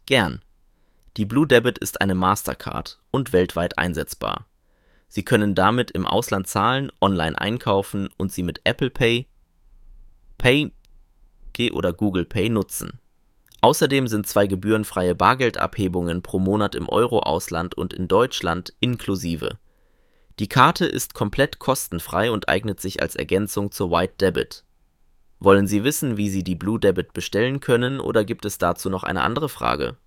Gern. Die Blue Debit ist eine Mastercard und weltweit einsetzbar. Sie können damit im Ausland zahlen, online einkaufen und sie mit Apple Pay oder Google Pay nutzen. Außerdem sind 2 gebührenfreie Bargeldabhebungen pro Monat im Euro-Ausland und in Deutschland inklusive. Die Karte ist komplett kostenfrei und eignet sich als Ergänzung zur White Debit. Wollen Sie wissen, wie Sie die Blue Debit bestellen können, oder gibt es dazu noch eine andere Frage?